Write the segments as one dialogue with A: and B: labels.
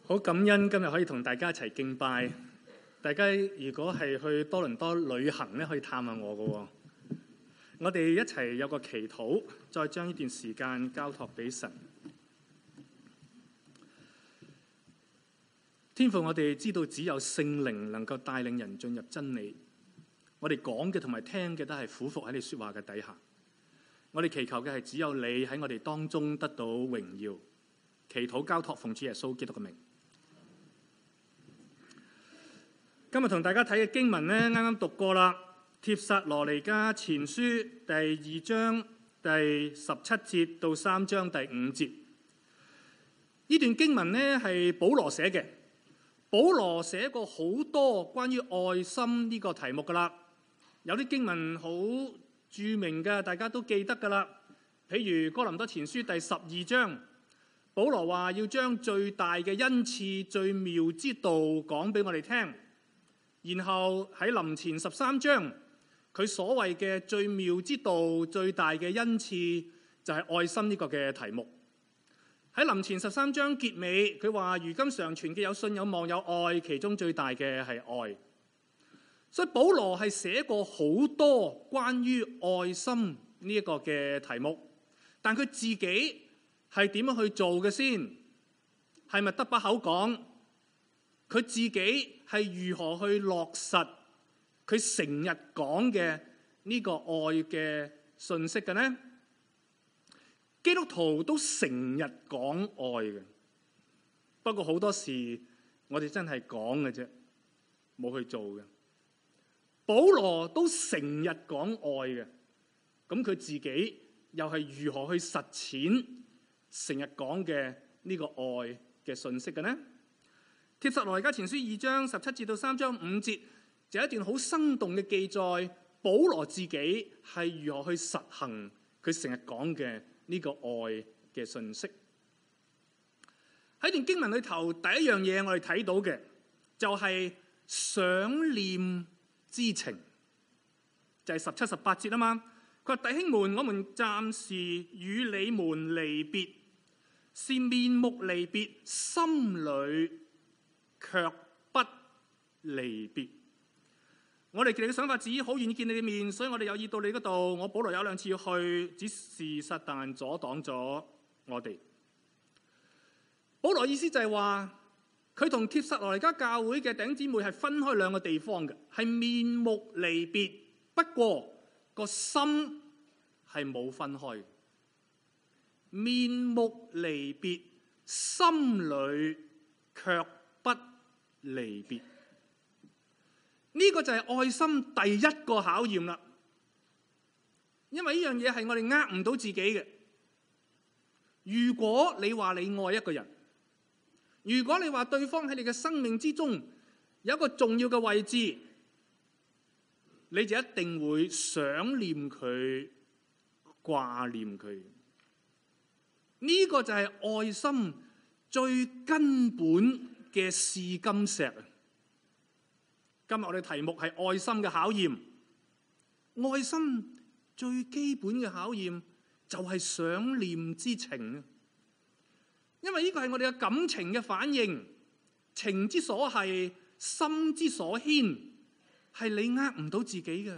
A: 好感恩今日可以同大家一齊敬拜。大家如果係去多倫多旅行咧，可以探下我㗎喎。我哋一齊有個祈禱，再將呢段時間交託俾神。天父，我哋知道只有聖靈能夠帶領人進入真理。我哋講嘅同埋聽嘅都係俯伏喺你說話嘅底下。我哋祈求嘅係只有你喺我哋當中得到榮耀。祈禱交託奉主耶穌基督嘅名。今日同大家睇嘅經文呢，啱啱讀過啦，帖撒羅尼迦前書第2章第17節到3章第5節。呢段經文呢係保羅寫嘅。保羅寫過好多關於愛心呢個題目噶啦，有啲經文好著名嘅，大家都記得噶啦。譬如哥林多前書第12章，保羅話要將最大嘅恩賜、最妙之道講俾我哋聽。然後喺林前13章，佢所謂嘅最妙之道、最大嘅恩賜就係愛心呢個嘅題目。喺林前13章結尾，佢話如今常存嘅有信、有望、有愛，其中最大嘅係愛。所以保羅係寫過好多關於愛心呢一個嘅題目，但佢自己係點樣去做嘅先？係咪得把口講？佢自己係如何去落實佢成日講嘅呢個愛嘅信息嘅呢？基督徒都成日講愛嘅，不過好多時我哋真係講嘅啫，冇去做嘅。保羅都成日講愛嘅，咁佢自己又係如何去實踐成日講嘅呢個愛嘅信息嘅呢？帖撒羅尼迦前書2章17節到3章5節，就有一段好生動嘅記載，保羅自己係如何去實行佢成日講嘅呢個愛嘅信息。喺段經文裏頭，第一樣嘢我哋睇到嘅就係想念之情，就係17、18節啊嘛。佢話：弟兄們，我們暫時與你們離別，是面目離別，心裏卻不離別。我哋嘅想法只好願意見你嘅面，所以我哋有意到你嗰度。我保羅有2次要去，只是撒但阻擋咗我哋。保羅意思就係話，佢同帖撒羅尼迦教會嘅弟兄姊妹係分開2個地方嘅，係面目離別，不過個心係冇分開嘅。面目離別，心裏卻不離別。呢個就係愛心第一個考驗啦，因為呢樣嘢係我哋呃唔到自己嘅。如果你話你愛一個人，如果你話對方喺你嘅生命之中有一個重要嘅位置，你就一定會想念佢、掛念佢。呢個就係愛心最根本嘅試金石。今日我哋題目係愛心嘅考驗。愛心最基本嘅考驗就係想念之情，因為呢個係我哋嘅感情嘅反應，情之所繫，心之所牽，係你呃唔到自己嘅。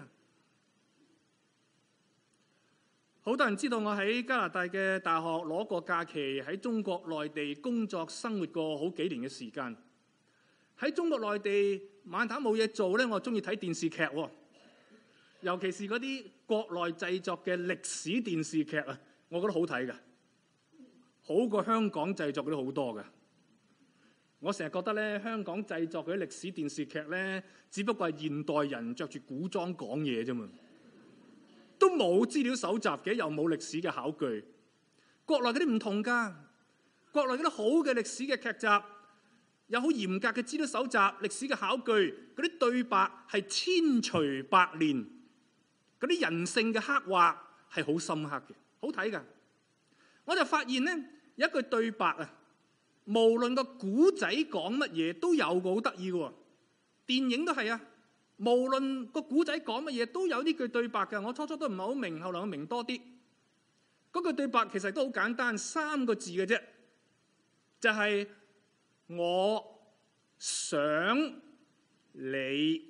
A: 好多人知道我喺加拿大嘅大學攞過假期，喺中國內地工作生活過好幾年嘅時間。喺中國內地晚黑冇嘢做咧，我中意睇電視劇喎，尤其是嗰啲國內製作嘅歷史電視劇啊，我覺得好睇㗎，好過香港製作嗰啲好多㗎。我成日覺得咧，香港製作嗰啲歷史電視劇咧，只不過係現代人着住古裝講嘢啫嘛，都冇資料搜集嘅，又冇歷史嘅考據。國內嗰啲唔同㗎，國內嗰啲好嘅歷史嘅劇集，有好嚴格嘅資料搜集、歷史嘅考據，嗰啲對白係千錘百煉，嗰啲人性嘅刻畫係好深刻嘅，好睇㗎。我就發現呢，有一句對白啊，無論個古仔講乜嘢都有個好得意嘅喎，電影都係啊，無論個古仔講乜嘢都有呢句對白㗎。我初初都唔係好明，後來我明多啲。嗰句對白其實都好簡單，3個字嘅啫，就係我想你，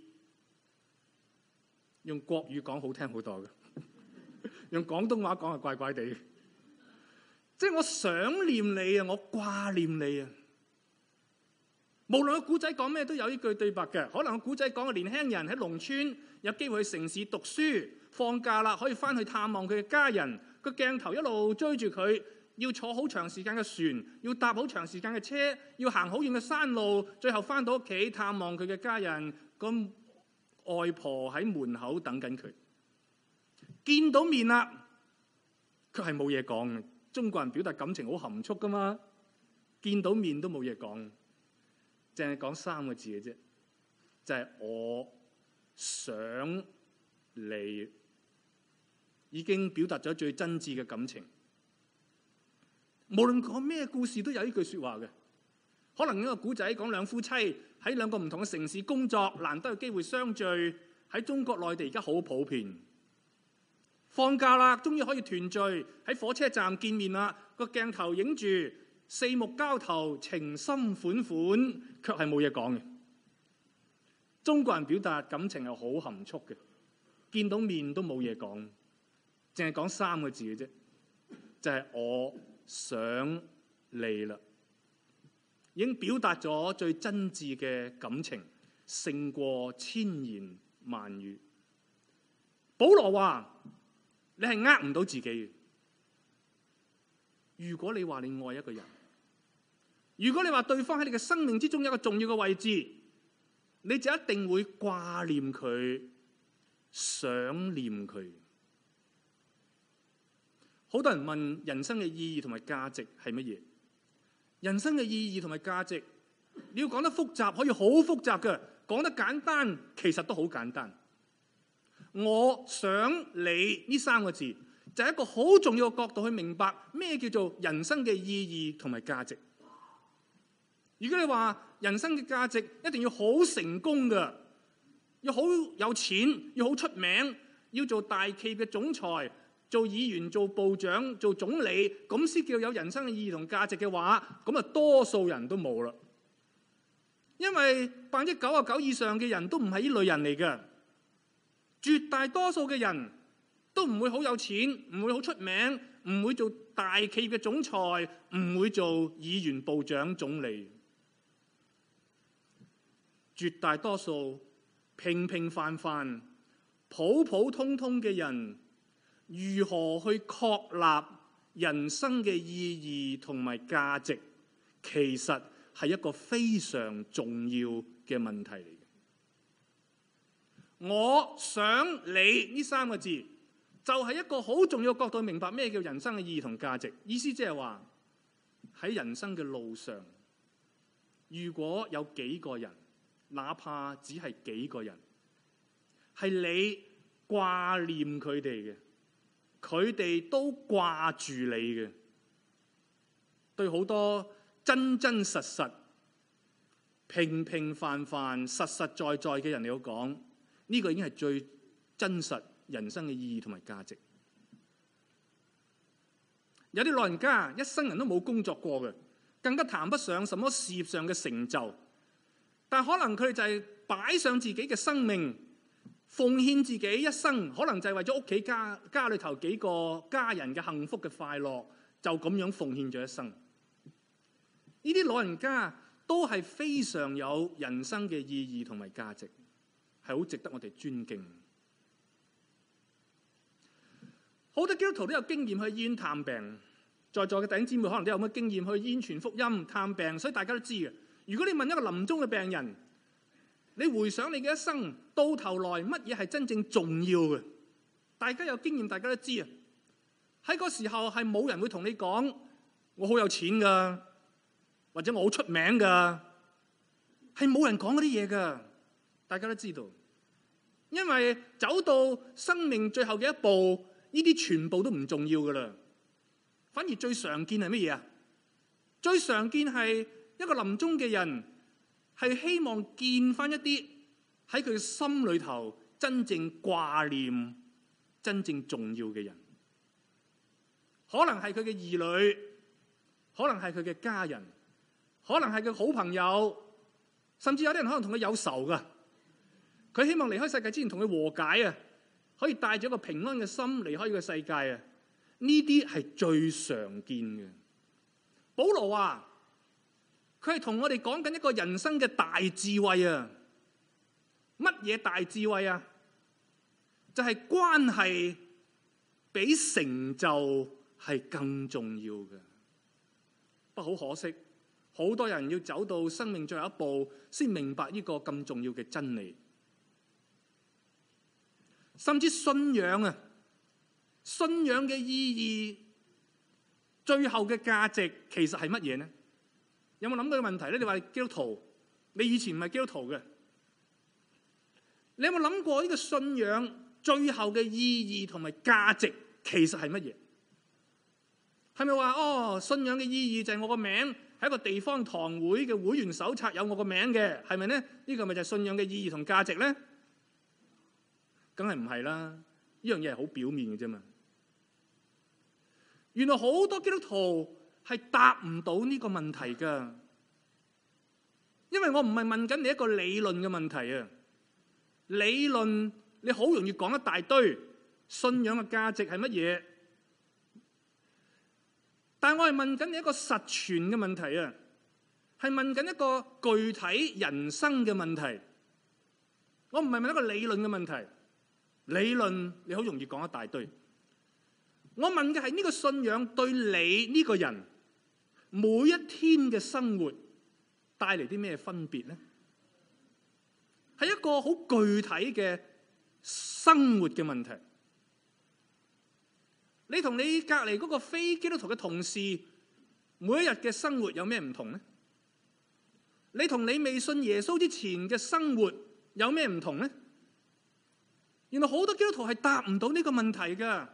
A: 用國語講好聽好多嘅，用廣東話講係怪怪地嘅。即係我想念你啊，我掛念你啊。無論個古仔講咩都有呢句對白嘅。可能個古仔講個年輕人喺農村有機會去城市讀書，放假啦可以翻去探望佢嘅家人。個鏡頭一路追住佢，要坐好長時間嘅船，要搭好長時間嘅車，要行好遠嘅山路，最後翻到屋企探望佢嘅家人。咁外婆喺門口等緊佢，見到面啦，佢係冇嘢講嘅。中國人表達感情好含蓄噶嘛，見到面都冇嘢講，淨係講3個字嘅啫，就係我想你，已經表達咗最真摯嘅感情。無論講咩故事都有呢句說話嘅。可能呢個古仔講兩夫妻喺兩個唔同嘅城市工作，難得有機會相聚，喺中國內地而家好普遍。放假啦，終於可以團聚喺火車站見面啦。個鏡頭影住四目交投，情深款款，卻係冇嘢講嘅。中國人表達感情係好含蓄嘅，見到面都冇嘢講，淨係講3個字嘅啫，就係我想你啦。已經表達咗最真摯嘅感情，勝過千言萬語。保羅話：你係呃唔到自己嘅。如果你話你愛一個人，如果你話對方喺你嘅生命之中有一個重要嘅位置，你就一定會掛念佢，想念佢。好多人問人生嘅意義同埋價值係乜嘢？人生嘅意義同埋價值，你要講得複雜，可以好複雜嘅；講得簡單，其實都好簡單。我想你呢3個字，就係一個好重要嘅角度去明白咩叫做人生嘅意義同埋價值。如果你話人生嘅價值一定要好成功嘅，要好有錢，要好出名，要做大企業嘅總裁，做議員、做部長、做總理，咁先叫有人生嘅意義同價值嘅話，咁啊多數人都冇啦。因為99%以上嘅人都唔係呢類人嚟嘅，絕大多數嘅人都唔會好有錢，唔會好出名，唔會做大企業嘅總裁，唔會做議員、部長、總理。絕大多數平平凡凡、普普通通嘅人，如何去確立人生嘅意義同埋價值，其實係一個非常重要嘅問題嚟嘅。我想你呢3個字，就係一個好重要嘅角度，明白咩叫人生嘅意義同價值。意思即係話喺人生嘅路上，如果有幾個人，哪怕只係幾個人，係你掛念佢哋嘅，佢哋都掛住你嘅。對好多真真實實、平平凡凡、實實在在嘅人嚟講，呢個已經係最真實人生嘅意義同埋價值。有啲老人家一生人都冇工作過嘅，更加談不上什麼事業上嘅成就，但可能佢哋就係擺上自己嘅生命，奉獻自己一生，可能就係為咗屋企家裏頭幾個家人嘅幸福嘅快樂，就咁樣奉獻咗一生。呢啲老人家都係非常有人生嘅意義同埋價值，係好值得我哋尊敬。好多基督徒都有經驗去醫院探病，在座嘅弟兄姊妹可能都有乜經驗去醫院傳福音探病，所以大家都知嘅。如果你問一個臨終嘅病人，你回想你嘅一生，到頭來乜嘢係真正重要嘅？大家有經驗，大家都知啊。喺嗰時候係冇人會同你講我好有錢噶，或者我好出名噶，係冇人講嗰啲嘢噶。大家都知道，因為走到生命最後嘅一步，呢啲全部都唔重要噶啦。反而最常見係乜嘢啊？最常見係一個臨終嘅人係希望見翻一啲喺佢心裏頭真正掛念、真正重要嘅人，可能係佢嘅兒女，可能係佢嘅家人， 可能係佢好朋友，甚至有啲人可能同佢有仇噶。佢希望離開世界之前同佢和解啊，可以帶住一個平安嘅心離開呢個世界啊。呢啲係最常見嘅。保羅話佢係同我哋講緊一個人生嘅大智慧啊。乜嘢大智慧啊？就係關係比成就係更重要嘅。不過好可惜，好多人要走到生命最後一步先明白呢個咁重要嘅真理。甚至信仰啊，信仰嘅意義，最後嘅價值其實係乜嘢呢？有冇諗到個問題咧？你話基督徒，你以前唔係基督徒嘅，你有冇諗過呢個信仰最後嘅意義同埋價值其實係乜嘢？係咪話信仰嘅意義就係我個名喺一個地方堂會嘅會員手冊有我個名嘅，係咪呢？呢個咪就係信仰嘅意義同價值呢？梗係唔係啦，呢樣嘢係好表面嘅啫嘛。原來好多基督徒係答唔到呢個問題噶，因為我唔係問緊你一個理論嘅問題啊。理論你好容易講一大堆，信仰嘅價值係乜嘢？但係我係問緊你一個實存嘅問題啊，係問緊一個具體人生嘅問題。我唔係問一個理論嘅問題。理論你好容易講一大堆，我問嘅係呢個信仰對你呢個人每一天嘅生活帶嚟啲咩分別呢？係一個好具體嘅生活嘅問題。你同你隔籬嗰個非基督徒嘅同事每一日嘅生活有咩唔同呢？你同你未信耶穌之前嘅生活有咩唔同呢？原來好多基督徒係答唔到呢個問題噶，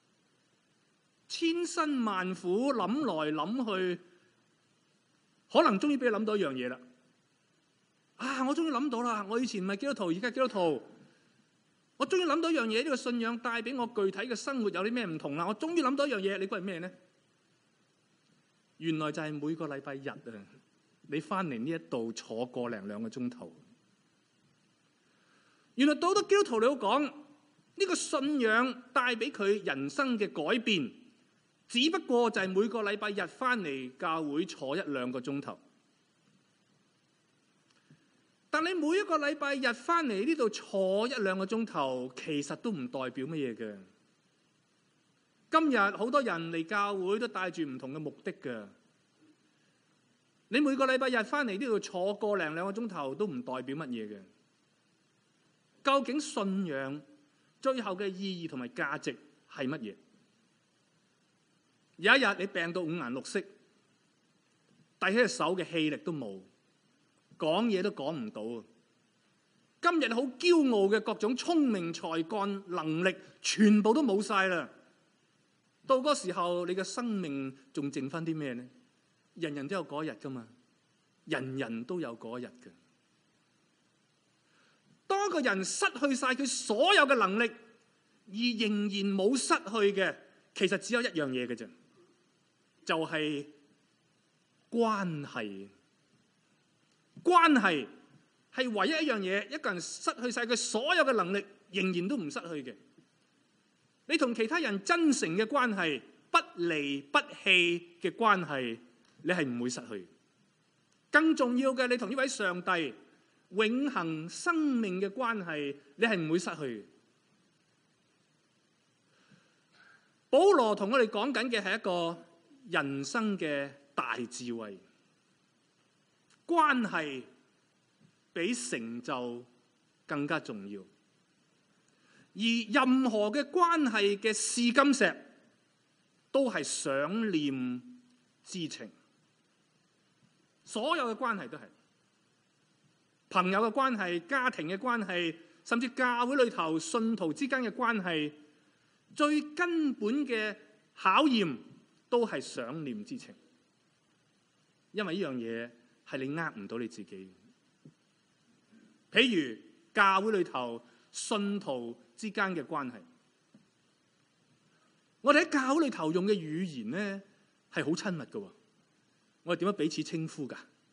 A: 千辛萬苦諗來諗去，可能終於俾你諗到一樣嘢啦。我終於諗到啦！我以前唔係基督徒，而家係基督徒。我終於諗到一樣嘢，呢個信仰帶俾我具體嘅生活有啲咩唔同啦？我終於諗到一樣嘢，你估係咩呢？原來就係每個禮拜日啊，你翻嚟呢一度坐個零兩個鐘頭。原來到咗基督徒，你好講呢個信仰帶俾佢人生嘅改變，只不過就係每個禮拜日翻嚟教會坐一兩個鐘頭。但你每一個禮拜日翻嚟呢度坐一兩個鐘頭，其實都唔代表乜嘢嘅。今日好多人嚟教會都帶住唔同嘅目的嘅。你每個禮拜日翻嚟呢度坐個零兩個鐘頭都唔代表乜嘢嘅。究竟信仰最後嘅意義同埋價值係乜嘢？有一日你病到五顏六色，遞起隻手嘅氣力都冇，講嘢都講唔到。今日你好驕傲嘅各種聰明才幹能力，全部都冇晒啦。到嗰時候，你嘅生命仲剩翻啲咩呢？人人都有嗰一日噶嘛，人人都有嗰一日嘅。當一個人失去晒佢所有嘅能力，而仍然冇失去嘅，其實只有一樣嘢嘅啫，就係關係。關係係唯一一樣嘢，一個人失去晒佢所有嘅能力，仍然都唔失去嘅。你同其他人真誠嘅關係，不離不棄嘅關係，你係唔會失去。更重要嘅，你同呢位上帝永恆生命嘅關係，你係唔會失去。保羅同我哋講緊嘅係一個人生嘅大智慧，關係比成就更加重要。而任何嘅關係嘅試金石，都係想念之情。所有嘅關係都係。朋友嘅關係、家庭嘅關係，甚至教會裏頭信徒之間嘅關係，最根本嘅考驗都係想念之情。因為呢樣嘢係你呃唔到你自己。譬如教會裏頭信徒之間嘅關係，我哋喺教會裏頭用嘅語言呢係好親密㗎。我哋點樣彼此稱呼㗎？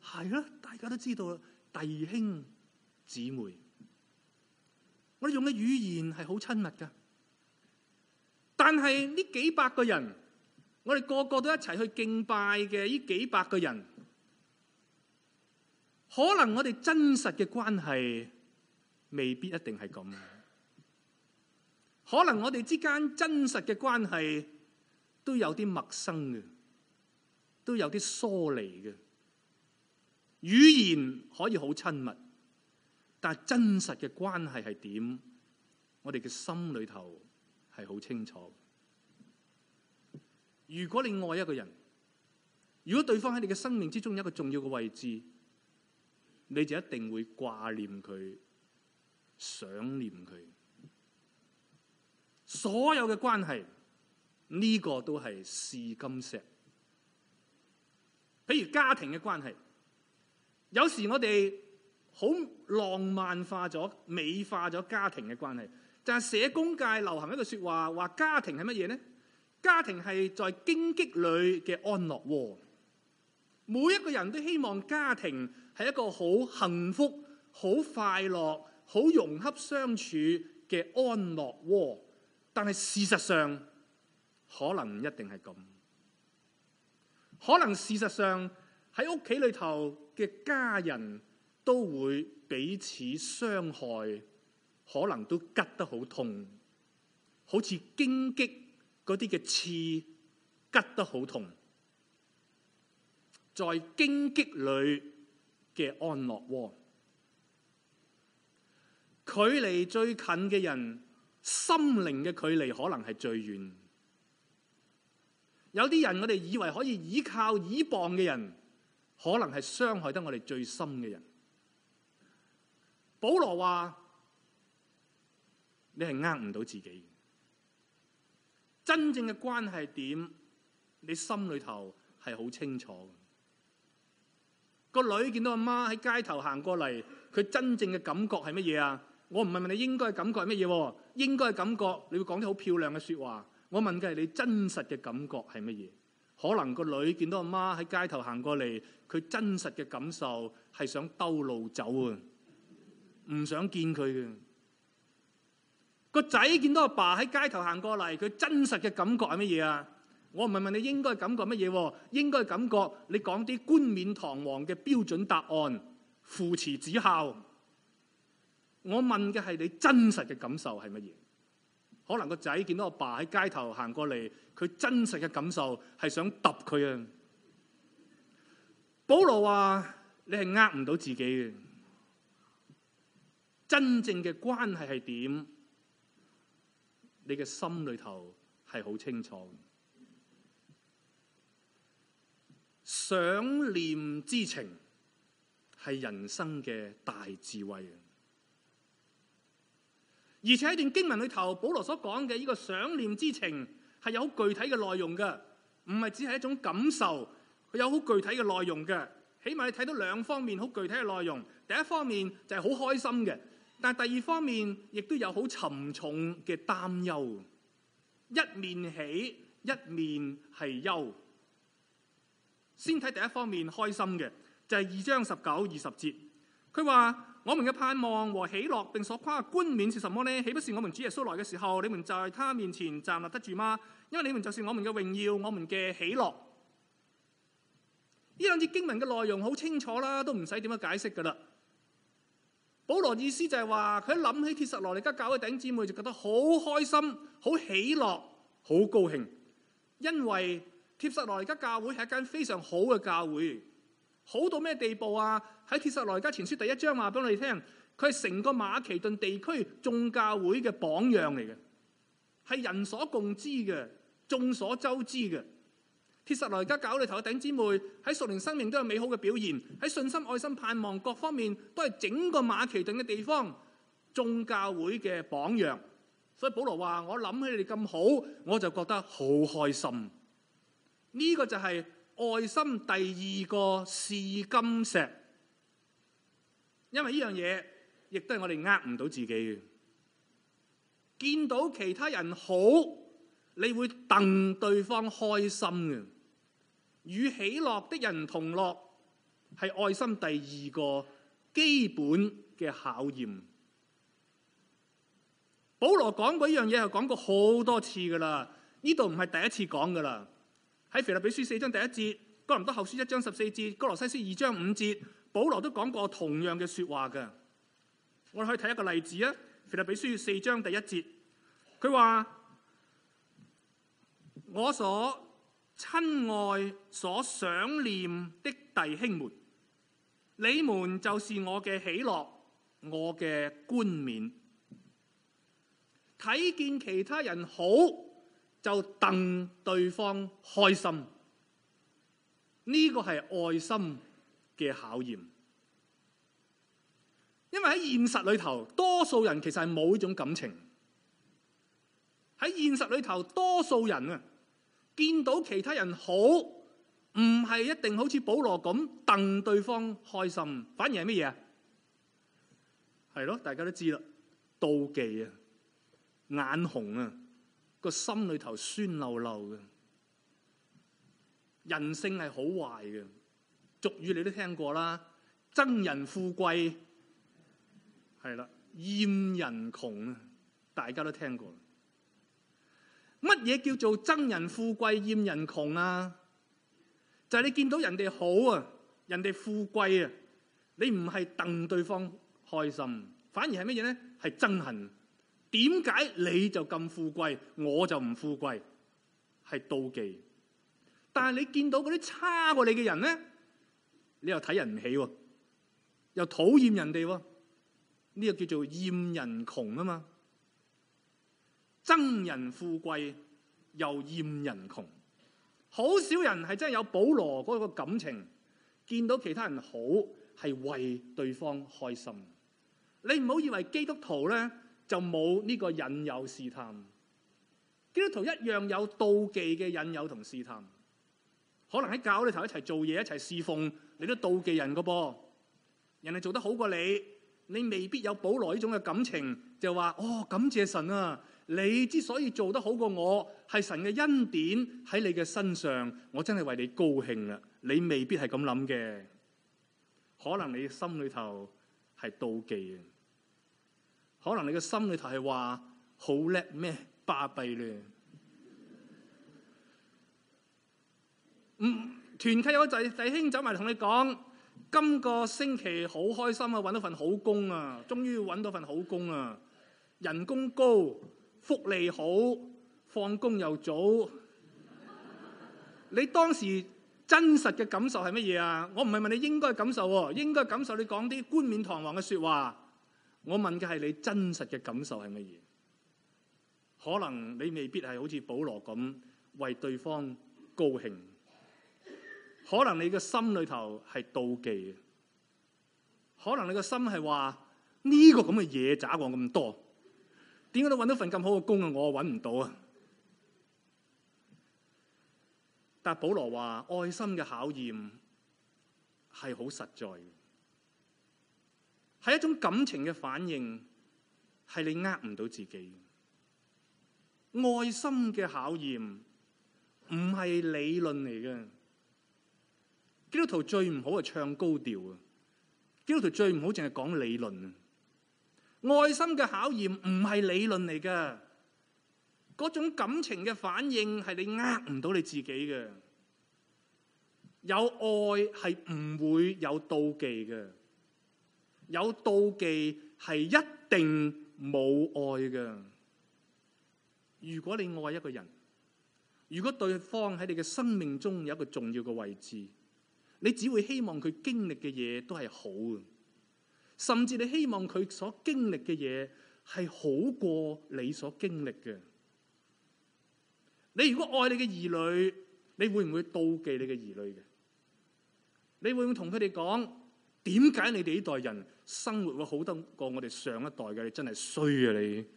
A: 係啦，大家都知道弟兄姊妹，我哋用嘅語言係好親密噶。但係呢幾百個人，我哋個個都一齊去敬拜嘅呢幾百個人，可能我哋真實嘅關係未必一定係咁。可能我哋之間真實嘅關係都有啲陌生嘅，都有啲疏離嘅。語言可以好親密，但係真實嘅關係係點？我哋嘅心裏頭係好清楚。如果你愛一個人，如果對方喺你嘅生命之中有一個重要嘅位置，你就一定會掛念佢、想念佢。所有嘅關係，呢個都係試金石。譬如家庭嘅關係，有時我哋好浪漫化咗、美化咗家庭嘅關係。就係社工界流行一句説話，話家庭係乜嘢呢？家庭係在荊棘裏嘅安樂窩。每一個人都希望家庭係一個好幸福、好快樂、好融洽相處嘅安樂窩。但係事實上，可能唔一定係咁。可能事實上喺屋企裏頭嘅家人都會彼此傷害。可能都拮得好痛，好似荊棘嗰啲嘅刺拮得好痛。在荊棘裏嘅安樂窩，距離最近嘅人，心靈嘅距離可能係最遠。有啲人我哋以為可以依靠倚傍嘅人，可能係傷害得我哋最深嘅人。保羅話：你係呃唔到自己，真正嘅關係點？你心裏頭係好清楚。個女見到阿媽喺街頭行過嚟，佢真正嘅感覺係乜嘢啊？我唔係問你應該感覺係乜嘢，應該感覺你會講啲好漂亮嘅說話。我問嘅係你真實嘅感覺係乜嘢？可能個女見到阿媽喺街頭行過嚟，佢真實嘅感受係想兜路走啊，唔想見佢嘅。個仔見到阿爸喺街頭行過嚟，佢真實嘅感覺係乜嘢啊？我唔係問你應該感覺乜嘢，應該感覺你講啲冠冕堂皇嘅標準答案，父慈子孝。我問嘅係你真實嘅感受係乜嘢？可能個仔見到阿爸喺街頭行過嚟，佢真實嘅感受係想揼佢啊！保羅話：你係呃唔到自己嘅，真正嘅關係係點？你嘅心裏頭係好清楚。想念之情係人生嘅大智慧。而且喺段經文裏頭，保羅所講嘅呢個想念之情係有好具體嘅內容嘅，唔係只係一種感受，佢有好具體嘅內容嘅。起碼你睇到兩方面好具體嘅內容。第一方面就係好開心嘅，但係第二方面亦都有好沉重嘅擔憂。一面喜，一面係憂。先睇第一方面開心嘅，就係2章19、20節。佢話：我們嘅盼望和喜樂並所誇嘅冠冕是什麼呢？豈不是我們主耶穌來嘅時候，你們在他面前站立得住嗎？因為你們就是我們嘅榮耀，我們嘅喜樂。呢兩節經文嘅內容好清楚啦，都唔使點樣解釋噶啦。保羅意思就係話，佢一諗起帖撒羅尼迦教會弟兄姊妹，就覺得好開心、好喜樂、好高興，因為帖撒羅尼迦教會係一間非常好嘅教會。好到咩地步啊？喺帖撒羅尼迦前書第1章話俾我哋聽，佢係成個馬其頓地區眾教會嘅榜樣嚟嘅，係人所共知嘅、眾所周知嘅。帖撒羅尼迦教會裏頭嘅弟兄姊妹喺屬靈生命都有美好嘅表現，喺信心、愛心、盼望各方面都係整個馬其頓嘅地方眾教會嘅榜樣。所以保羅話：我諗起你哋咁好，我就覺得好開心。呢個就係愛心第二個試金石，因為呢樣嘢亦都係我哋呃唔到自己嘅。見到其他人好，你會戥對方開心嘅。與喜樂的人同樂， 係愛心第二個基本嘅考驗。保羅講過呢樣嘢係講過好多次噶啦，呢度唔係第一次講噶啦。喺腓立比書4章第1節，哥林多後書1章14節，哥羅西書2章5節，保羅都講過同樣嘅說話嘅。我哋可以睇一個例子啊，腓立比書4章第1節，佢話：我所親愛、所想念的弟兄們，你們就是我嘅喜樂，我嘅冠冕。睇見其他人好，就戥對方開心。呢個係愛心嘅考驗。因為喺現實裏頭，多數人其實係冇呢種感情。喺現實裏頭，多數人啊，見到其他人好，唔係一定好似保羅咁戥對方開心，反而係乜嘢啊？係咯，大家都知啦，妒忌啊，眼紅啊，個心裏頭酸溜溜嘅。人性係好壞嘅，俗語你都聽過啦，憎人富貴，係啦，厭人窮啊，大家都聽過。乜嘢叫做憎人富貴厭人窮啊？就係你見到人哋好啊，人哋富貴啊，你唔係戥對方開心，反而係乜嘢咧？係憎恨。點解你就咁富貴，我就唔富貴？係妒忌。但係你見到嗰啲差過你嘅人咧，你又睇人唔起喎，又討厭人哋喎，呢個叫做厭人窮啊嘛。憎人富貴又厭人窮，好少人係真係有保羅嗰個感情，見到其他人好係為對方開心。你唔好以為基督徒咧就冇呢個引誘試探，基督徒一樣有妒忌嘅引誘同試探。可能喺教會裏頭一齊做嘢，一齊侍奉，你都妒忌人噶噃。人哋做得好過你，你未必有保羅呢種嘅感情，就話哦，感謝神啊！你之所以做得好過我，係神嘅恩典喺你嘅身上，我真係為你高興啦。你未必係咁諗嘅，可能你心裏頭係妒忌嘅，可能你嘅心裏頭係話好叻咩，巴閉咧。團契有個弟兄走埋同你講，今個星期好開心啊，揾到份好工啊，終於揾到份好工啊，人工高，福利好，放工又早。你當時真實嘅感受係乜嘢啊？我唔係問你應該感受喎，應該感受你講啲冠冕堂皇嘅說話。我問嘅係你真實嘅感受係乜嘢？可能你未必係好似保羅咁為對方高興。可能你嘅心裏頭係妒忌嘅，可能你嘅心係話呢個咁嘅嘢渣過咁多，點解都揾到份咁好嘅工啊？我揾唔到啊！但保羅話愛心嘅考驗係好實在嘅，係一種感情嘅反應，係你呃唔到自己。愛心嘅考驗唔係理論嚟嘅。基督徒最唔好係唱高調啊！基督徒最唔好淨係講理論啊！愛心嘅考驗唔係理論嚟㗎，嗰種感情嘅反應係你呃唔到你自己嘅。有愛係唔會有妒忌嘅，有妒忌係一定冇愛嘅。如果你愛一個人，如果對方喺你嘅生命中有一個重要嘅位置，你只會希望佢經歷嘅嘢都係好嘅，甚至你希望佢所經歷嘅嘢係好過你所經歷嘅。你如果愛你嘅兒女，你會唔會妒忌你嘅兒女嘅？你會唔會同佢哋講，點解你哋呢代人生活會好得過我哋上一代嘅？你真係衰啊你！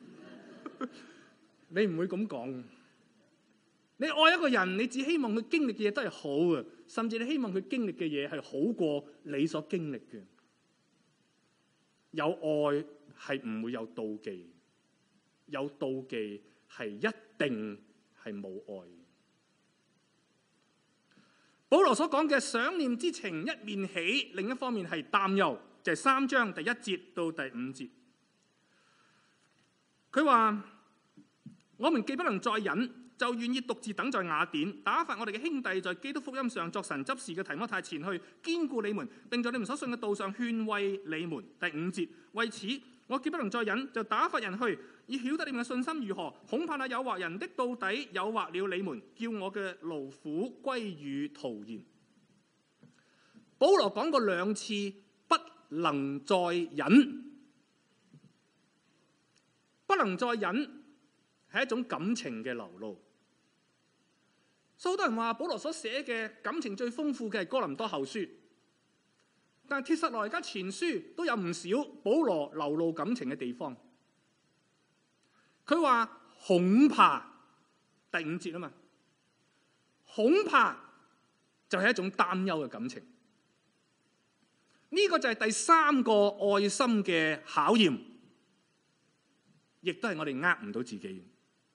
A: 你唔會咁講。你愛一個人，你只希望佢經歷嘅嘢都係好嘅，甚至你希望佢經歷嘅嘢係好過你所經歷嘅。有愛係唔會有妒忌，有妒忌係一定係冇愛。 保羅所講嘅想念之情一面起，另一方面係擔憂，就係3章第1節到第5節。佢話：我們既不能再忍，就願意獨自等在雅典，打發我哋嘅兄弟在基督福音上作神執事嘅提摩太前去堅固你們，並在你們所信嘅道上勸慰你們。第5節，為此我既不能再忍，就打發人去，以曉得你們嘅信心如何。恐怕那誘惑人的到底誘惑了你們，叫我嘅勞苦歸於徒然。保羅講過2次不能再忍，不能再忍係一種感情嘅流露。所以好多人話保羅所寫嘅感情最豐富嘅係哥林多後書，但係帖撒羅尼迦前書都有唔少保羅流露感情嘅地方。佢話恐怕，第5節啊嘛，恐怕就係一種擔憂嘅感情。呢個就係第3個愛心嘅考驗，亦都係我哋呃唔到自己。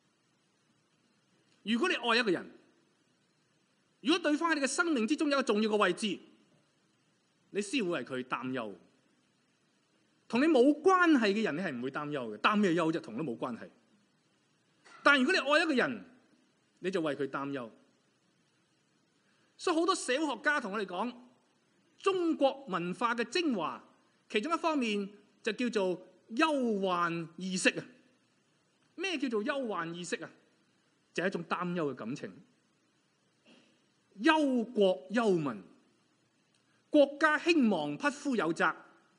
A: 如果你愛一個人，如果對方喺你嘅生命之中有一個重要嘅位置，你先會為佢擔憂。同你冇關係嘅人，你係唔會擔憂嘅。擔咩憂啫？同都冇關係。但如果你愛一個人，你就為佢擔憂。所以好多社會學家同我哋講，中國文化嘅精華，其中一方面就叫做憂患意識啊。咩叫做憂患意識啊？就係一種擔憂嘅感情。憂國憂民，國家興亡，匹夫有責。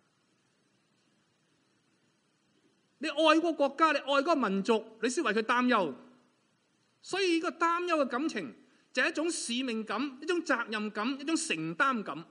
A: 你愛嗰個國家，你愛嗰個民族，你先為佢擔憂。所以呢個擔憂嘅感情就係一種使命感、一種責任感、一種承擔感。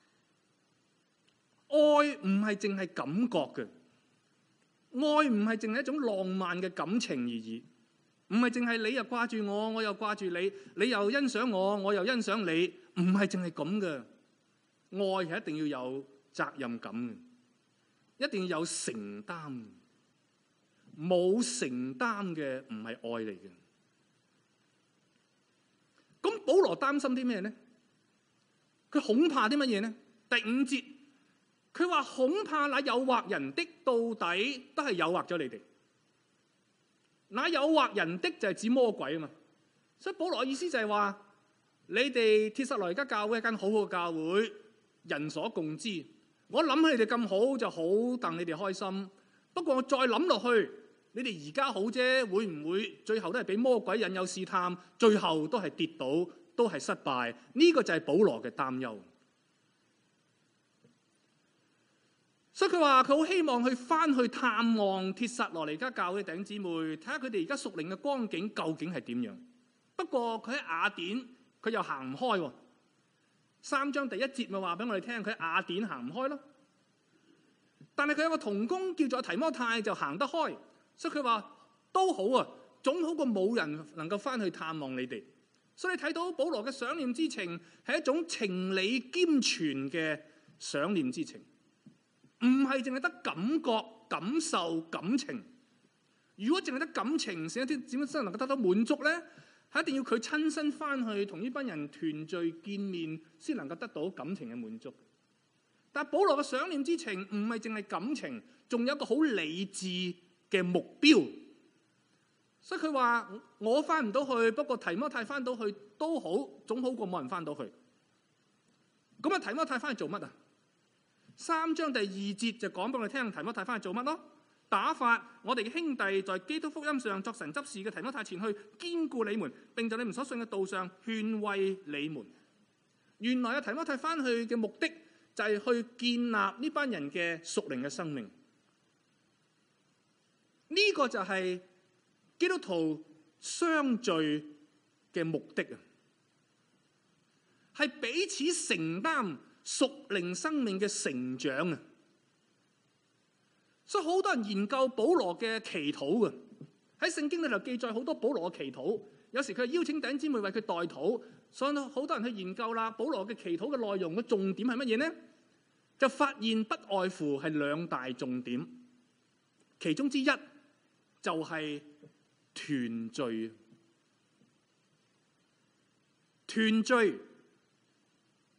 A: 愛唔係淨係感覺嘅，愛唔係淨係一種浪漫嘅感情而已。唔係淨係你又掛住我，我又掛住你，你又欣賞我，我又欣賞你，唔係淨係咁嘅。愛係一定要有責任感嘅，一定要有承擔。冇承擔嘅唔係愛嚟嘅。咁保羅擔心啲咩呢？佢恐怕啲乜嘢呢？第5節，佢話恐怕那誘惑人的到底都係誘惑咗你哋。那誘惑人的就係指魔鬼啊嘛，所以保羅嘅意思就係話，你哋帖撒羅尼迦教會係間好好嘅教會，人所共知。我諗起你哋咁好就好戥你哋開心。不過我再諗落去，你哋而家好啫，會唔會最後都係俾魔鬼引誘試探，最後都係跌倒，都係失敗？呢個就係保羅嘅擔憂。所以佢話佢好希望翻去探望帖撒羅尼迦教會嘅弟兄姊妹，睇下佢哋而家屬靈嘅光景究竟係點樣。不過佢喺雅典，佢又行唔開喎。3章第1節咪話俾我哋聽，佢喺雅典行唔開咯。但係佢有個同工叫做提摩太就行得開，所以佢話都好啊，總好過冇人能夠翻去探望你哋。所以你睇到保羅嘅想念之情係一種情理兼全嘅想念之情。唔係淨係得感覺、感受、感情。如果淨係得感情，先點樣能夠得到滿足呢？係一定要佢親身翻去同呢班人團聚見面，先能夠得到感情嘅滿足。但保羅嘅想念之情唔係淨係感情，仲有一個好理智嘅目標。所以佢話我翻唔到去，不過提摩太翻到去都好，總好過冇人翻到去。咁啊，提摩太翻去做乜啊？3章第2節就講俾我哋聽，提摩太翻去做乜咯？打發我哋嘅兄弟在基督福音上作神執事嘅提摩太前去堅固你們，並在你們所信嘅道上勸慰你們。原來提摩太翻去嘅目的就係去建立呢班人嘅屬靈嘅生命。呢個就係基督徒相聚嘅目的啊，係彼此承擔屬靈生命嘅成長啊！所以好多人研究保羅嘅祈禱嘅，喺聖經裏頭記載好多保羅嘅祈禱。有時佢邀請弟兄姊妹為佢代禱，所以好多人去研究啦。保羅嘅祈禱嘅內容嘅重點係乜嘢呢？就發現不外乎係2大重點，其中之一就係團聚。團聚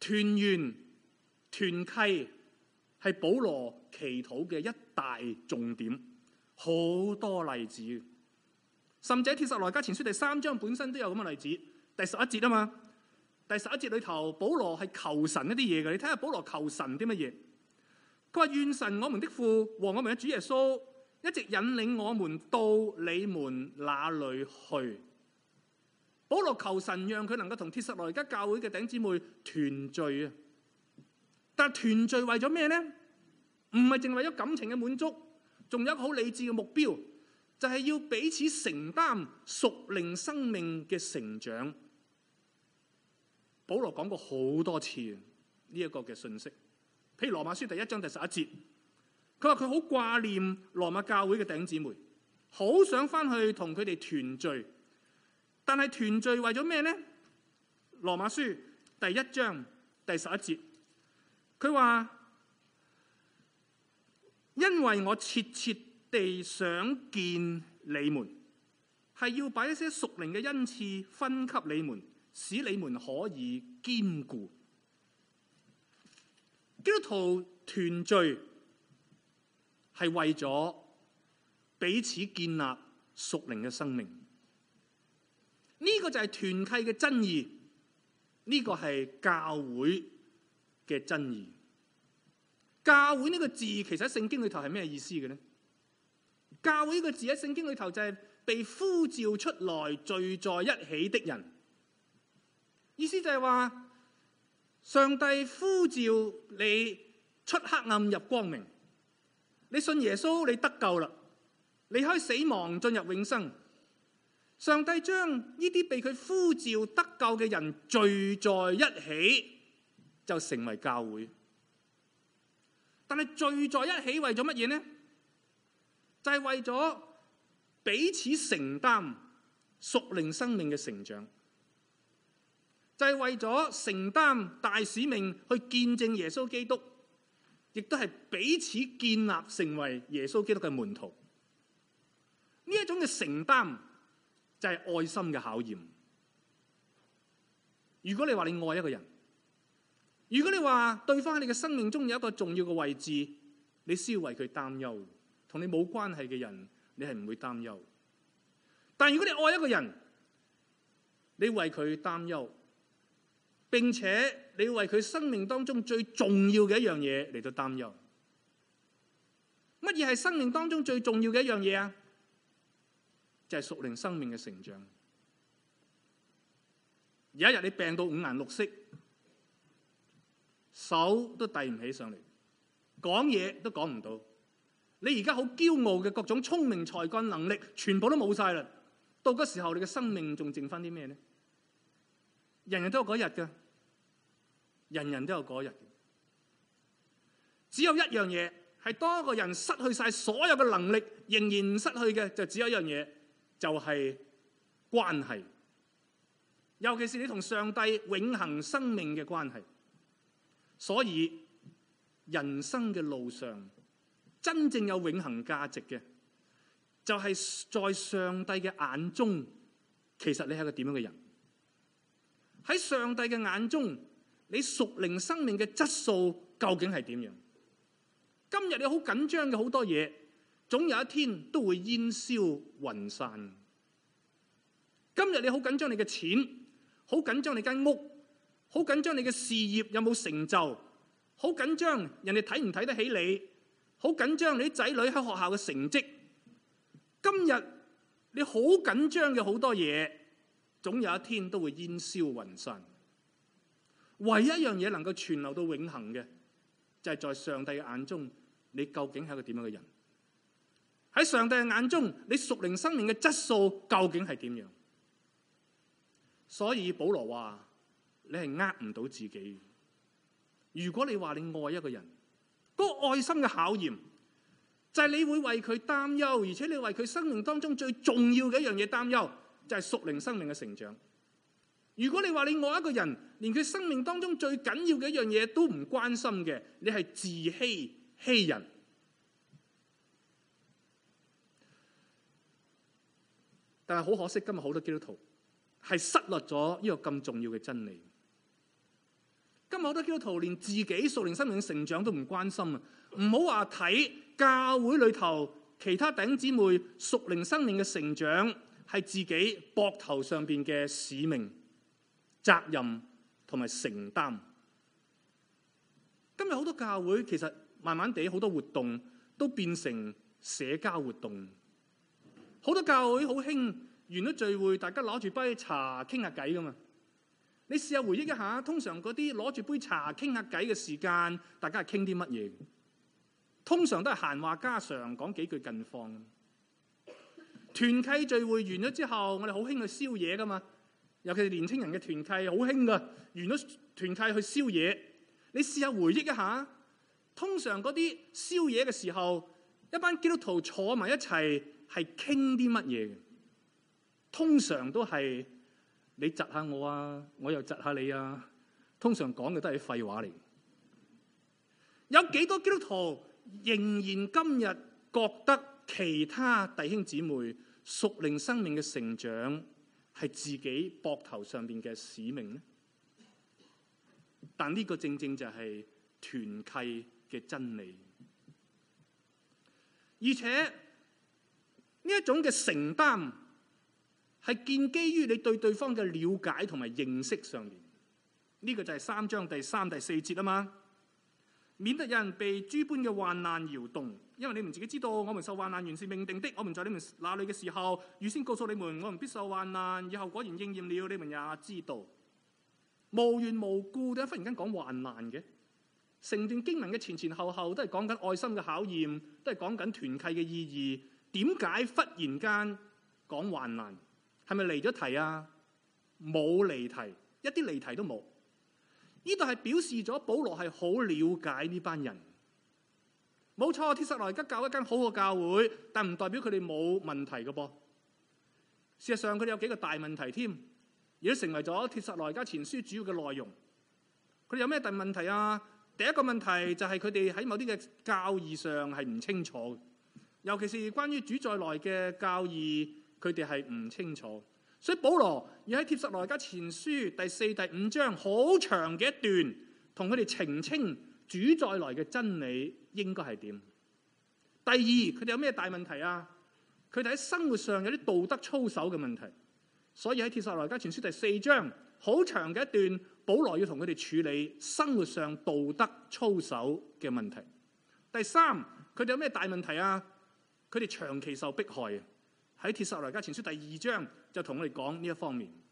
A: 團圓團契係保羅祈禱嘅一大重點，好多例子。甚至喺帖撒羅尼迦前書第3章本身都有咁嘅例子。第11節啊嘛，第11節裏頭保羅係求神一啲嘢嘅。你睇下保羅求神啲乜嘢？佢話願神我們的父和我們嘅主耶穌一直引領我們到你們那裏去。保羅求神讓佢能夠同帖撒羅尼迦教會嘅弟兄姊妹團聚啊！但係團聚為咗咩呢？唔係淨係為咗感情嘅滿足，仲有一個好理智嘅目標，就係要彼此承擔屬靈生命嘅成長。保羅講過好多次呢一個嘅信息，譬如羅馬書第1章第11節，佢話佢好掛念羅馬教會嘅弟兄姊妹，好想翻去同佢哋團聚。但係團聚為咗咩呢？羅馬書第1章第11節，佢話因為我切切地想見你們，係要把一些屬靈嘅恩賜分給你們，使你們可以堅固。基督徒團聚係為咗彼此建立屬靈嘅生命，呢個就係團契嘅真義，呢個係教會嘅真義。教會呢個字其實喺聖經裏頭係咩意思嘅呢？教會呢個字喺聖經裏頭就係被呼召出來聚在一起的人，意思就係話上帝呼召你出黑暗入光明，你信耶穌你得救啦，離開死亡進入永生。上帝將呢啲被佢呼召得救嘅人聚在一起，就成為教會。但係聚在一起為咗乜嘢呢？就係為咗彼此承擔屬靈生命嘅成長，就係為咗承擔大使命去見證耶穌基督，亦都係彼此建立成為耶穌基督嘅門徒。呢一種嘅承擔就係愛心嘅考驗。如果你話你愛一個人，如果你話對方喺你嘅生命中有一個重要嘅位置，你需要為佢擔憂。同你冇關係嘅人，你係唔會擔憂。但如果你愛一個人，你為佢擔憂，並且你為佢生命當中最重要嘅一樣嘢嚟到擔憂。乜嘢係生命當中最重要嘅一樣嘢啊？就係屬靈生命嘅成長。有一日你病到五顏六色，手都遞唔起上嚟，講嘢都講唔到。你而家好驕傲嘅各種聰明才幹能力，全部都冇晒啦。到嗰時候，你嘅生命仲剩翻啲咩呢？人人都有嗰日㗎，人人都有嗰日。只有一樣嘢係當一個人失去晒所有嘅能力，仍然唔失去嘅，就只有一樣嘢，就係關係。尤其是你同上帝永恆生命嘅關係。所以人生嘅路上，真正有永恆價值嘅，就係在上帝嘅眼中，其實你係個點樣嘅人？喺上帝嘅眼中，你屬靈生命嘅質素究竟係點樣？今日你好緊張嘅好多嘢，總有一天都會煙消雲散。今日你好緊張你嘅錢，好緊張你間屋，好緊張你嘅事業有冇成就，好緊張人哋睇唔睇得起你，好緊張你啲仔女喺學校嘅成績。今日你好緊張嘅好多嘢，總有一天都會煙消雲散。唯一一樣嘢能夠存留到永恆嘅，就係在上帝嘅眼中，你究竟係一個點樣嘅人？喺上帝嘅眼中，你屬靈生命嘅質素究竟係點樣？所以保羅話你係呃唔到自己。如果你話你愛一個人，嗰個愛心嘅考驗就係你會為佢擔憂，而且你為佢生命當中最重要嘅一樣嘢擔憂，就係屬靈生命嘅成長。如果你話你愛一個人，連佢生命當中最緊要嘅一樣嘢都唔關心嘅，你係自欺欺人。但係好可惜，今日好多基督徒係失落咗呢個咁重要嘅真理。 今日好多基督徒連自己屬靈生命嘅成長都唔關心啊！唔好話睇教會裏頭其他弟兄姊妹屬靈生命嘅成長係自己膊頭上邊嘅使命、責任同埋承擔。今日好多教會其實慢慢地好多活動都變成社交活動，好多教會好興完咗聚會，大家攞住杯茶傾下偈噶嘛。你試下回憶一下，通常嗰啲攞住杯茶傾下偈嘅時間，大家係傾啲乜嘢？通常都係閒話家常，講幾句近況。團契聚會完咗之後，我哋好興去宵夜噶嘛，尤其是年青人嘅團契好興噶。完咗團契去宵夜，你試下回憶一下，通常嗰啲宵夜嘅時候，一班基督徒坐埋一齊係傾啲乜嘢嘅？通常都係你窒下我啊，我又窒下你啊。通常講嘅都係廢話嚟。有幾多基督徒仍然今日覺得其他弟兄姊妹屬靈生命嘅成長係自己膊頭上邊嘅使命呢？但呢個正正就係團契嘅真理，而且呢一種嘅承擔係建基於你對對方嘅了解同埋認識上面。呢個就係3章第3、第4節啊嘛。免得有人被諸般嘅患難搖動，因為你們自己知道，我們受患難原是命定的。我們在你們那裏嘅時候，預先告訴你們，我們必受患難。以後果然應驗了，你們也知道。無緣無故點解忽然間講患難嘅？成段經文嘅前前後後都係講緊愛心嘅考驗，都係講緊團契嘅意義。點解忽然間講患難？係咪離咗題啊？冇離題，一啲離題都冇。呢度係表示咗保羅係好了解呢班人。冇錯，帖撒羅尼迦教一間好嘅教會，但唔代表佢哋冇問題嘅噃。事實上佢哋有幾個大問題添，亦都成為咗帖撒羅尼迦前書主要嘅內容。佢哋有咩大問題啊？第一個問題就係佢哋喺某啲嘅教義上係唔清楚，尤其是關於主再來嘅教義，佢哋係唔清楚。所以保羅要喺帖撒羅尼迦前書第4、第5章好長嘅一段，同佢哋澄清主再來嘅真理應該係點。第二，佢哋有咩大問題啊？佢哋喺生活上有啲道德操守嘅問題，所以喺帖撒羅尼迦前書第4章好長嘅一段，保羅要同佢哋處理生活上道德操守嘅問題。第三，佢哋有咩大問題啊？佢哋長期受迫害。喺帖撒羅尼迦前書第2章就同我哋講呢一方面。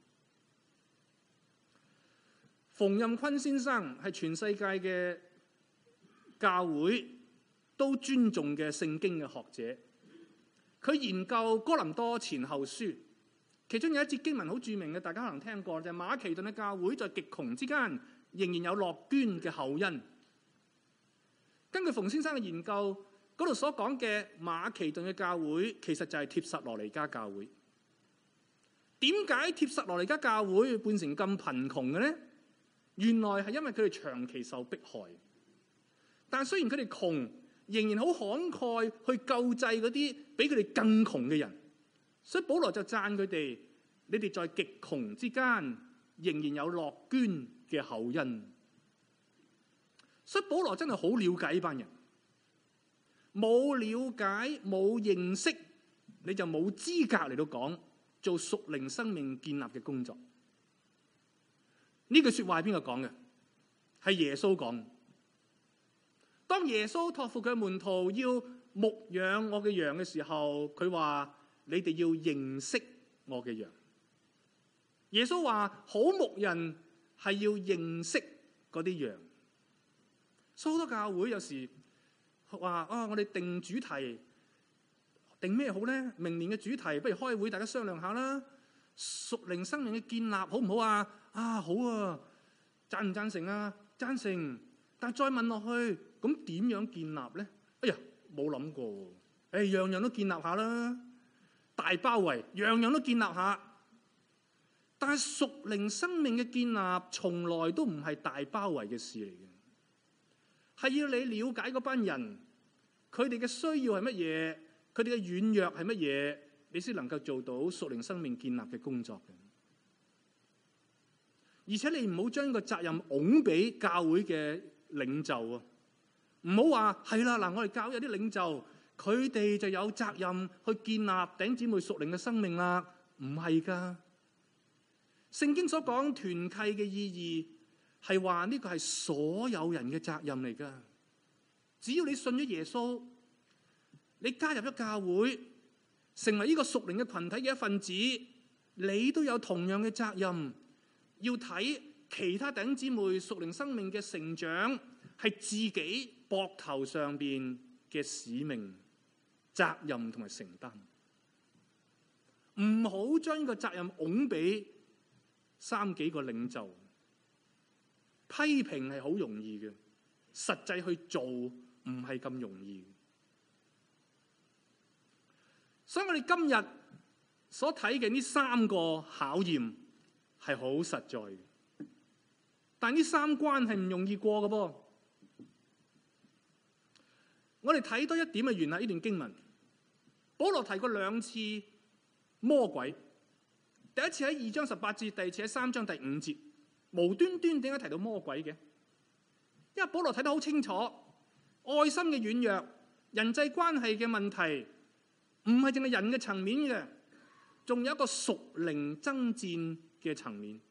A: 馮任坤先生係全世界嘅教會都尊重嘅聖經嘅學者，佢研究哥林多前後書，其中有一節經文好著名嘅，大家可能聽過，就係馬其頓嘅教會在極窮之間仍然有樂捐嘅厚恩。根據馮先生嘅研究，嗰度所講嘅馬其頓嘅教會，其實就係帖撒羅尼迦教會。點解帖撒羅尼迦教會變成咁貧窮嘅呢？原來係因為佢哋長期受迫害。但雖然佢哋窮，仍然好慷慨去救濟嗰啲比佢哋更窮嘅人。所以保羅就讚佢哋：你哋在極窮之間，仍然有樂捐嘅厚恩。所以保羅真係好了解呢班人。冇了解冇認識，你就冇資格嚟到講做屬靈生命建立嘅工作。呢句說話係邊個講嘅？係耶穌講。當耶穌託付佢嘅門徒要牧養我嘅羊嘅時候，佢話：你哋要認識我嘅羊。耶穌話：好牧人係要認識嗰啲羊。所以好多教會有時話我哋定主題，定咩好呢？明年嘅主題，不如開會大家商量下啦。屬靈生命嘅建立好唔好啊？好啊，贊唔贊成啊？贊成。但再問落去，咁點樣建立呢？哎呀，冇諗過喎。樣樣都建立下啦，大包圍，樣樣都建立下。但係屬靈生命嘅建立，從來都唔係大包圍嘅事嚟嘅。係要你了解嗰班人，佢哋嘅需要係乜嘢，佢哋嘅軟弱係乜嘢，你先能夠做到屬靈生命建立嘅工作嘅。 而且你唔好將個責任拱俾教會嘅領袖啊！唔好話係啦，嗱，我哋教會有啲領袖，佢哋就有責任去建立弟兄姊妹屬靈嘅生命啦。唔係噶，聖經所講團契嘅意義係話呢個係所有人嘅責任嚟噶。只要你信咗耶穌，你加入咗教會，成為呢個屬靈嘅群體嘅一份子，你都有同樣嘅責任，要睇其他弟兄姊妹屬靈生命嘅成長係自己膊頭上邊嘅使命、責任同埋承擔。唔好將呢個責任拱俾三幾個領袖。批評係好容易嘅，實際去做唔係咁容易。所以我哋今日所睇嘅呢三個考驗係好實在嘅，但呢三關係唔容易過嘅噃。我哋睇多一點嘅原來呢段經文，保羅提過兩次魔鬼，第一次喺2章18節，第二次喺3章第5節。無端端點解提到魔鬼嘅？因為保羅睇得好清楚，愛心嘅軟弱、人際關係嘅問題，唔係淨係人嘅層面嘅，仲有一個屬靈爭戰嘅層面。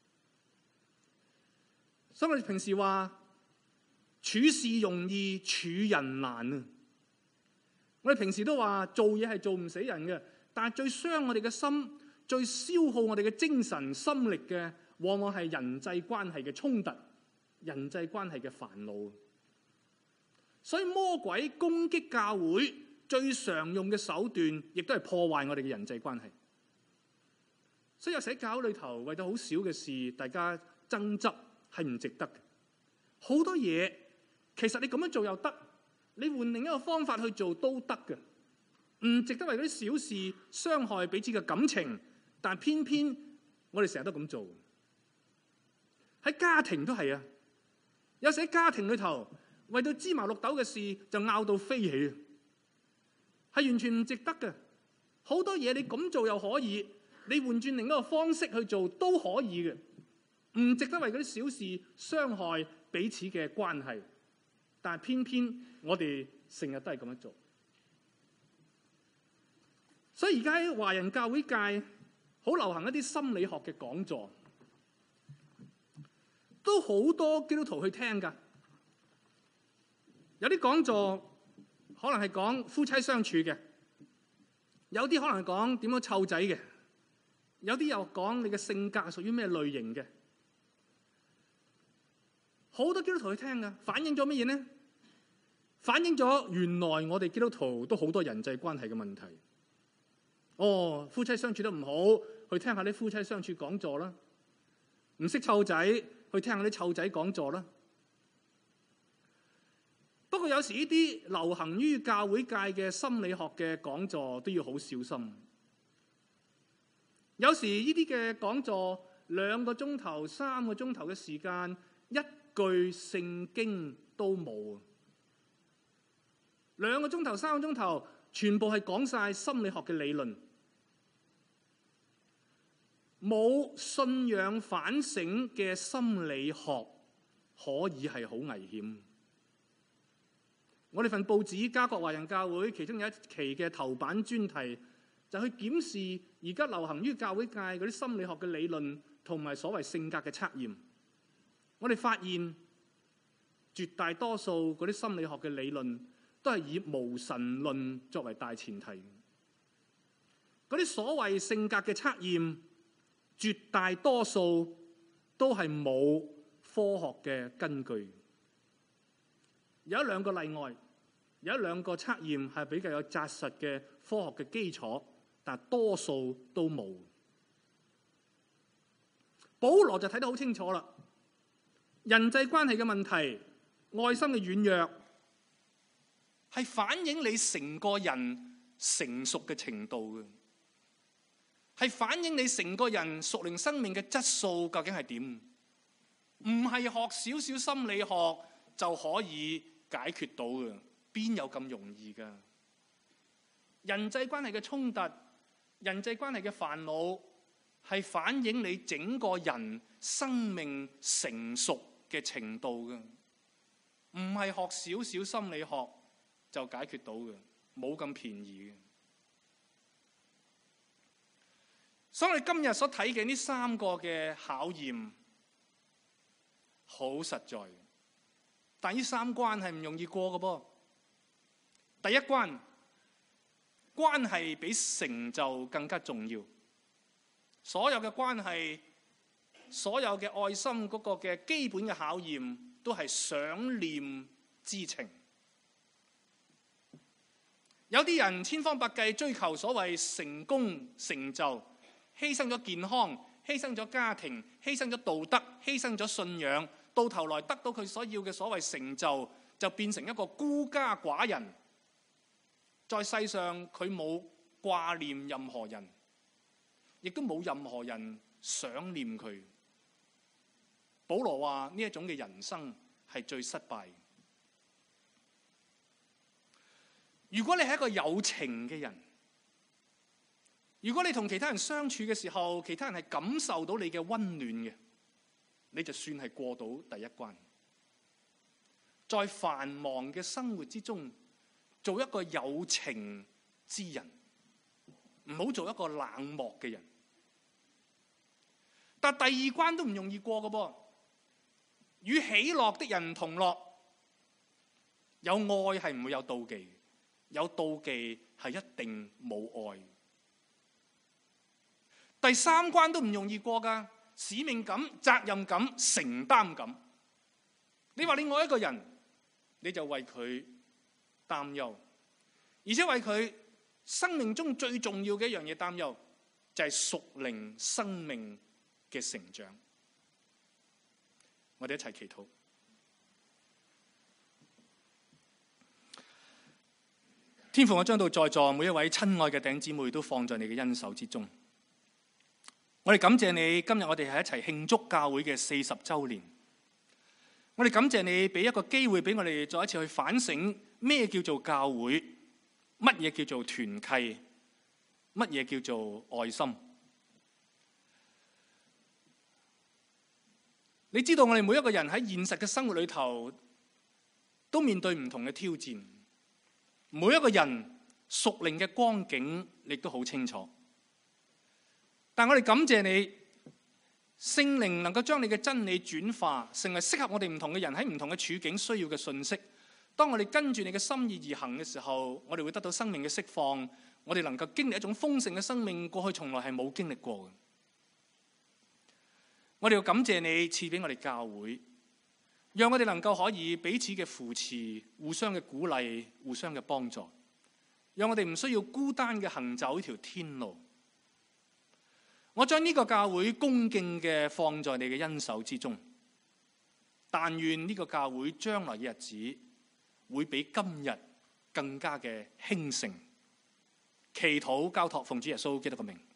A: 所以我哋平時話處事容易，處人難啊！我哋平時都話做嘢係做唔死人嘅，但係最傷我哋嘅心、最消耗我哋嘅精神心力嘅，往往係人際關係嘅衝突、人際關係嘅煩惱。所以魔鬼攻擊教會最常用嘅手段，亦都係破壞我哋嘅人際關係。所以有時喺教會裏頭，為到好少嘅事，大家爭執係唔值得嘅。好多嘢其實你咁樣做又得，你換另一個方法去做都得嘅，唔值得為嗰啲小事傷害彼此嘅感情。但偏偏我哋成日都咁做。喺家庭都係啊，有時喺家庭裏頭為到芝麻綠豆嘅事就拗到飛起，係完全唔值得嘅。好多嘢你咁做又可以，你換轉另一個方式去做都可以嘅，唔值得為嗰啲小事傷害彼此嘅關係。但係偏偏我哋成日都係咁樣做。所以而家喺華人教會界好流行一啲心理學嘅講座，都好多基督徒去聽㗎。有啲講座可能係講夫妻相處嘅，有啲可能係講點樣湊仔嘅，有啲又講你嘅性格屬於咩類型嘅。好多基督徒去聽㗎，反映咗乜嘢呢？反映咗原來我哋基督徒都好多人際關係嘅問題。哦，夫妻相處得唔好，去聽下啲夫妻相處講座啦。唔識湊仔，去聽下啲湊仔講座啦。不過有時呢啲流行於教會界嘅心理學嘅講座都要好小心。有時呢啲嘅講座2個鐘頭、3個鐘頭嘅時間，一句聖經都冇。2個鐘頭、3個鐘頭，全部係講晒心理學嘅理論，冇信仰反省嘅心理學，可以係好危險。我哋份報紙《加國華人教會》其中有一期嘅頭版專題，就去檢視而家流行於教會界嗰啲心理學嘅理論同埋所謂性格嘅測驗。我哋發現絕大多數嗰啲心理學嘅理論都係以無神論作為大前提。嗰啲所謂性格嘅測驗，絕大多數都係冇科學嘅根據。有1-2個例外，有1-2個測驗係比較有紮實嘅科學嘅基礎，但多數都冇。保羅就睇得好清楚啦，人際關係嘅問題、愛心嘅軟弱，係反映你成個人成熟嘅程度嘅，係反映你成個人屬靈生命嘅質素究竟係點？唔係學少少心理學就可以解決到嘅，邊有咁容易㗎？人際關係嘅衝突、人際關係嘅煩惱， 係反映你整個人生命成熟嘅程度嘅，唔係學少少心理學就解決到嘅，冇咁便宜嘅。所以我哋今日所睇嘅呢3個嘅考驗，好實在，但呢3關係唔容易過嘅噃。第一關，關係比成就更加重要。所有嘅關係，所有嘅愛心嗰個嘅基本嘅考驗，都係想念之情。有啲人千方百計追求所謂成功成就，犧牲咗健康，犧牲咗家庭，犧牲咗道德，犧牲咗信仰，到頭來得到佢所要嘅所謂成就，就變成一個孤家寡人。在世上佢冇掛念任何人，亦都冇任何人想念佢。保羅話呢一種嘅人生係最失敗。如果你係一個有情嘅人，如果你同其他人相處嘅時候，其他人係感受到你嘅溫暖嘅，你就算係過到第一關。在繁忙嘅生活之中，做一個有情之人，唔好做一個冷漠嘅人。但第二關都唔容易過嘅噃，與喜樂的人同樂。有愛係唔會有妒忌，有妒忌係一定冇愛。第3關都唔容易過㗎，使命感、責任感、承擔感。你話你愛一個人，你就為佢擔憂，而且為佢生命中最重要嘅一樣嘢擔憂，就係屬靈生命嘅成長。我哋一齊祈禱。天父，我將到在座每一位親愛嘅弟兄姊妹都放在你嘅恩手之中。我哋感謝你，今日我哋係一齊慶祝教會嘅40週年。我哋感謝你俾一個機會俾我哋再一次去反省咩叫做教會，乜嘢叫做團契，乜嘢叫做愛心。你知道我哋每一個人喺現實嘅生活裏頭都面對唔同嘅挑戰，每一個人屬靈嘅光景你都好清楚。但我哋感謝你，聖靈能夠將你嘅真理轉化成為適合我哋唔同嘅人喺唔同嘅處境需要嘅信息。當我哋跟住你嘅心意而行嘅時候，我哋會得到生命嘅釋放，我哋能夠經歷一種豐盛嘅生命，過去從來係冇經歷過嘅。我哋要感謝你賜俾我哋教會，讓我哋能夠可以彼此嘅扶持，互相嘅鼓勵，互相嘅幫助，讓我哋唔需要孤單嘅行走呢條天路。我將呢個教會恭敬嘅放在你嘅恩手之中，但願呢個教會將來嘅日子會比今日更加嘅興盛。祈禱交託奉主耶穌基督嘅名。